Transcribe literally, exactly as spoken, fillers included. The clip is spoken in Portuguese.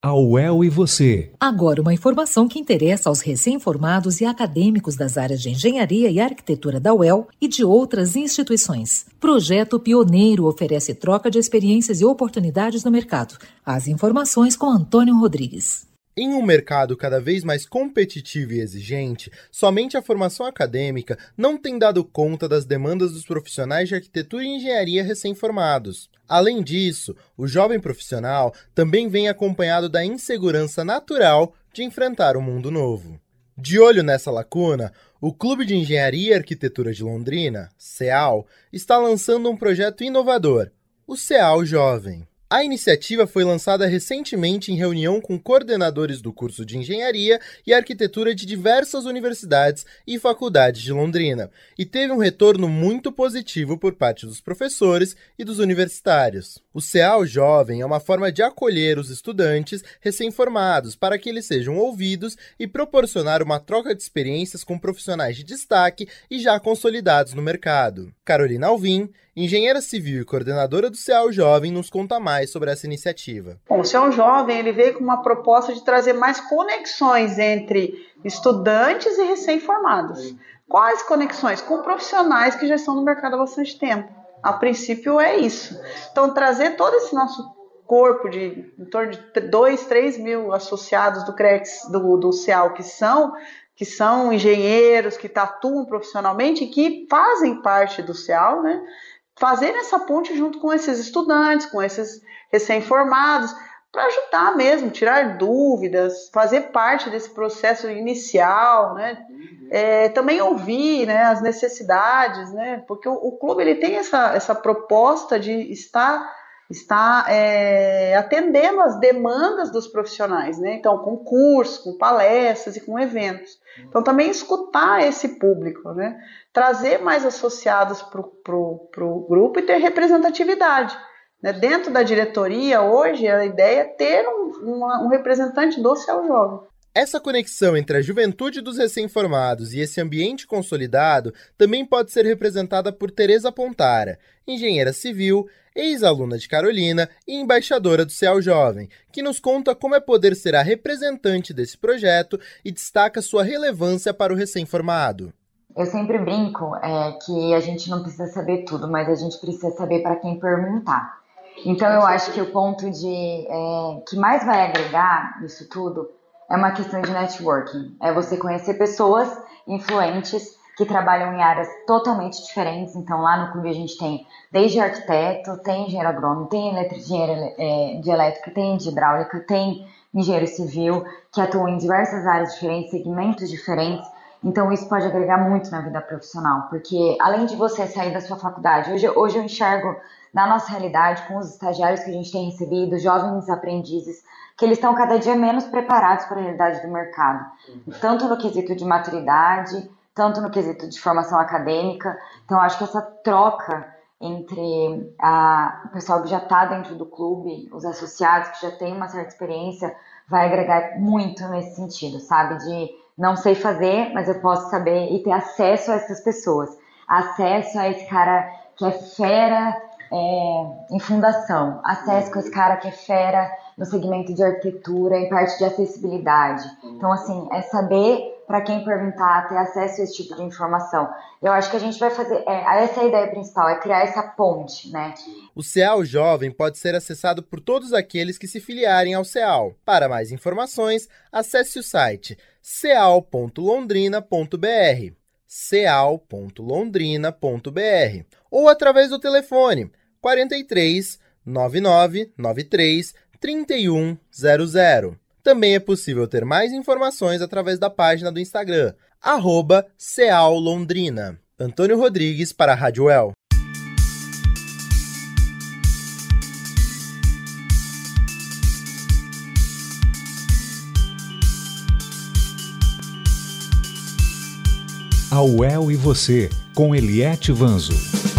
A U E L e você. Agora uma informação que interessa aos recém-formados e acadêmicos das áreas de Engenharia e Arquitetura da U E L e de outras instituições. Projeto Pioneiro oferece troca de experiências e oportunidades no mercado. As informações com Antônio Rodrigues. Em um mercado cada vez mais competitivo e exigente, somente a formação acadêmica não tem dado conta das demandas dos profissionais de arquitetura e engenharia recém-formados. Além disso, o jovem profissional também vem acompanhado da insegurança natural de enfrentar um mundo novo. De olho nessa lacuna, o Clube de Engenharia e Arquitetura de Londrina, CEAL, está lançando um projeto inovador, o CEAL Jovem. A iniciativa foi lançada recentemente em reunião com coordenadores do curso de Engenharia e Arquitetura de diversas universidades e faculdades de Londrina, e teve um retorno muito positivo por parte dos professores e dos universitários. O CEAL Jovem é uma forma de acolher os estudantes recém-formados para que eles sejam ouvidos e proporcionar uma troca de experiências com profissionais de destaque e já consolidados no mercado. Carolina Alvim, engenheira civil e coordenadora do CEAL Jovem, nos conta mais sobre essa iniciativa. Bom, o CEAL Jovem ele veio com uma proposta de trazer mais conexões entre estudantes e recém-formados. Quais conexões? Com profissionais que já estão no mercado há bastante tempo. A princípio é isso. Então, trazer todo esse nosso corpo de em torno de dois, três mil associados do CREX, do, do CEAL, que são... que são engenheiros, que atuam profissionalmente e que fazem parte do CEAL, né? Fazer essa ponte junto com esses estudantes, com esses recém-formados, para ajudar mesmo, tirar dúvidas, fazer parte desse processo inicial, né? É, também ouvir, né, as necessidades, né? Porque o, o clube ele tem essa, essa proposta de estar... está é, atendendo às demandas dos profissionais, né? Então, com cursos, com palestras e com eventos. Então, também escutar esse público, né? Trazer mais associados para o grupo e ter representatividade. Né? Dentro da diretoria, hoje, a ideia é ter um, uma, um representante do CEAL Jovem. Essa conexão entre a juventude dos recém-formados e esse ambiente consolidado também pode ser representada por Tereza Pontara, engenheira civil, ex-aluna de Carolina e embaixadora do CEAL Jovem, que nos conta como é poder ser a representante desse projeto e destaca sua relevância para o recém-formado. Eu sempre brinco é, que a gente não precisa saber tudo, mas a gente precisa saber para quem perguntar. Então eu acho que o ponto de, é, que mais vai agregar nisso tudo é uma questão de networking. É você conhecer pessoas influentes que trabalham em áreas totalmente diferentes. Então, lá no clube a gente tem desde arquiteto, tem engenheiro agrônomo, tem eletro, engenheiro é, de elétrica, tem de hidráulica, tem engenheiro civil, que atuam em diversas áreas diferentes, segmentos diferentes. Então, isso pode agregar muito na vida profissional, porque além de você sair da sua faculdade, hoje, hoje eu enxergo na nossa realidade, com os estagiários que a gente tem recebido, jovens aprendizes, que eles estão cada dia menos preparados para a realidade do mercado, tanto no quesito de maturidade, tanto no quesito de formação acadêmica. Então, acho que essa troca entre a, o pessoal que já está dentro do clube, os associados que já têm uma certa experiência, vai agregar muito nesse sentido, sabe? De não sei fazer, mas eu posso saber e ter acesso a essas pessoas. Acesso a esse cara que é fera é, em fundação, acesso com esse cara que é fera no segmento de arquitetura, em parte de acessibilidade. Então, assim, é saber para quem perguntar, ter acesso a esse tipo de informação. Eu acho que a gente vai fazer... É, essa é a ideia principal, é criar essa ponte, né? O CEAL Jovem pode ser acessado por todos aqueles que se filiarem ao CEAL. Para mais informações, acesse o site ceal ponto londrina ponto br, ceal ponto londrina ponto br, ou através do telefone quarenta e três, noventa e nove, noventa e três, trinta e um zero zero. Também é possível ter mais informações através da página do Instagram, arroba CEAL Londrina. Antônio Rodrigues para a Rádio U E L. A U E L e você, com Eliette Vanzo.